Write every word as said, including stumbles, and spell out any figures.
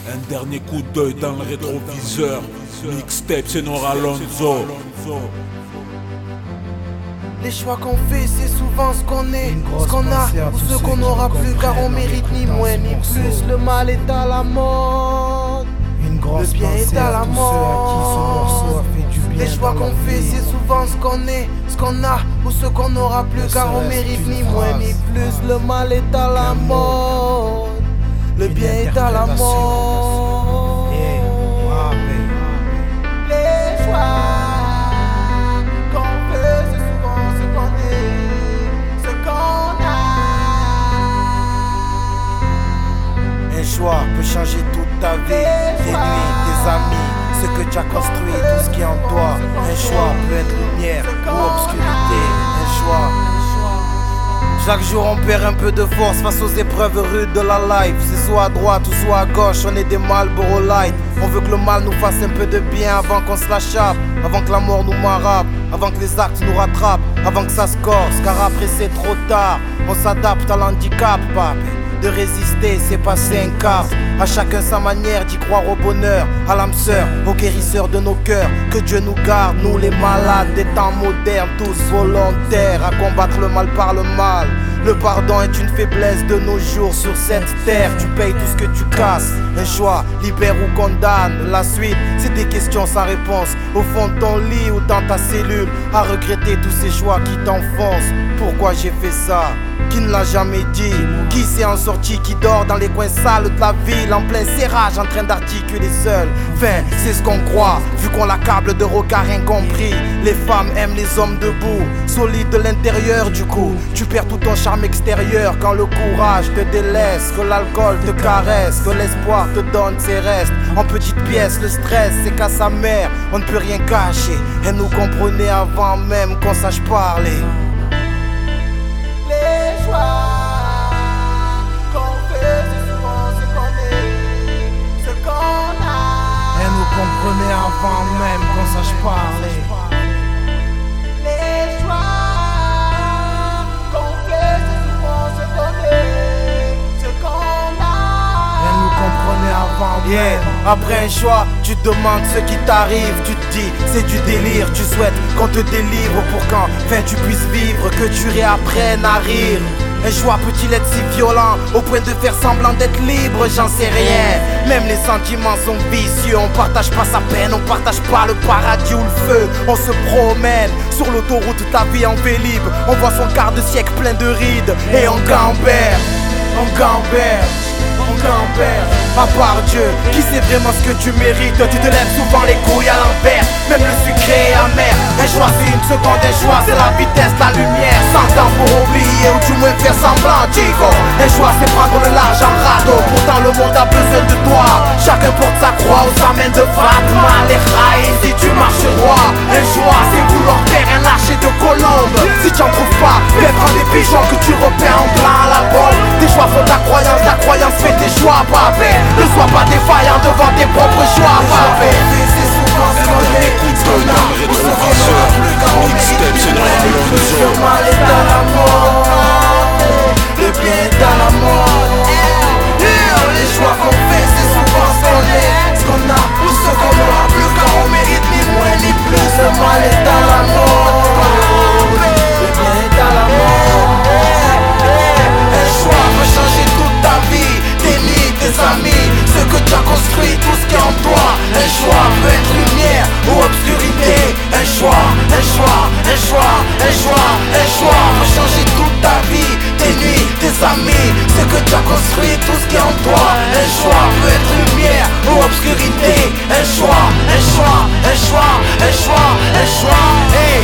Un dernier coup d'œil dans le rétroviseur. Mixtape, c'est Nora Alonso. Les choix qu'on fait, c'est souvent ce qu'on est, ce qu'on a ou ce qu'on n'aura plus, car on mérite ni moins ni plus. Le mal est à la mode, le bien est à la mode. Les choix qu'on fait, c'est souvent ce qu'on est, ce qu'on a ou ce qu'on n'aura plus, car on mérite ni moins ni plus. Le mal est à la mode, le bien est à la mode. Les choix peut changer toute ta vie, tes nuits, tes amis, ce que tu as construit, tout ce qui est en toi. Un choix peut être lumière ou obscurité. Un choix. Chaque jour on perd un peu de force face aux épreuves rudes de la life. C'est soit à droite ou soit à gauche, on est des Marlboro Light. On veut que le mal nous fasse un peu de bien avant qu'on se l'achappe, avant que la mort nous marappe, avant que les actes nous rattrapent, avant que ça se corse, car après c'est trop tard. On s'adapte à l'handicap, pape. De résister, c'est passer un cap. À chacun sa manière d'y croire au bonheur, à l'âme sœur, au guérisseur de nos cœurs. Que Dieu nous garde, nous les malades des temps modernes, tous volontaires à combattre le mal par le mal. Le pardon est une faiblesse de nos jours sur cette terre. Tu payes tout ce que tu casses. Un choix, libère ou condamne. La suite, c'est des questions sans réponse. Au fond de ton lit ou dans ta cellule, à regretter tous ces choix qui t'enfoncent. Pourquoi j'ai fait ça? Qui ne l'a jamais dit? Qui s'est en sorti? Qui dort dans les coins sales de la ville, en plein serrage, en train d'articuler seul? Enfin, c'est ce qu'on croit, vu qu'on l'accable de regards incompris. Les femmes aiment les hommes debout, solides de l'intérieur du coup. Tu perds tout ton charme extérieur quand le courage te délaisse, que l'alcool te caresse, que l'espoir te donne ses restes. En petites pièces, le stress c'est qu'à sa mère, on ne peut rien cacher. Elle nous comprenait avant même qu'on sache parler. Comprenez avant même qu'on sache parler. Les choix qu'on fait, c'est souvent ce qu'on est, ce qu'on a. Elle nous comprenait avant yeah. même. Après un choix, tu te demandes ce qui t'arrive. Tu te dis, c'est du délire. Tu souhaites qu'on te délivre pour qu'enfin tu puisses vivre, que tu réapprennes à rire. Un choix peut-il être si violent au point de faire semblant d'être libre? J'en sais rien. Même les sentiments sont vicieux. On partage pas sa peine, on partage pas le paradis ou le feu. On se promène sur l'autoroute, ta vie en vélib. On voit son quart de siècle plein de rides. Et on gamberge, on gamberge, on gamberge. À part Dieu, qui sait vraiment ce que tu mérites? Tu te lèves souvent les couilles à l'envers, même le sucré est amer. Un choix c'est une seconde, un choix c'est la vitesse, la lumière. Sans temps pour oublier ou du moins faire semblant, Digo. Un choix c'est prendre le large en radeau. Pourtant le monde a besoin de toi. Chacun porte sa croix aux amènes de Fatma. Les rails si tu marches droit. Un choix c'est vouloir faire un lâcher de colombe. Si tu en trouves pas, fais prendre des pigeons que tu repères en plein à la bombe. Tes choix font ta croyance, ta croyance fait tes choix, pavé. Ne sois pas défaillant devant tes propres choix, pavé. C'est souvent ce qu'on est, ce qu'on a, ou ce qu'on n'aura plus, car on mérite ni moins ni plus. Le mal est à la mode, le bien est à la mode. Les choix qu'on fait, c'est souvent ce qu'on est, ce qu'on a, ou ce qu'on n'aura plus, car on mérite ni moins ni plus. Le mal est à la mode, le bien est à la mode. Un choix peut changer toute ta vie, tes nuits, tes amis, ce que tu as construit, tout ce qui est en toi. Un choix peut être lumière ou obscurité. Un choix, un choix, un choix, un choix, un choix peut changer toute ta vie, tes nuits, tes amis, ce que tu as construit, tout ce qui est en toi. Un choix peut être lumière ou obscurité. Un choix, un choix, un choix, un choix, un choix. Hey,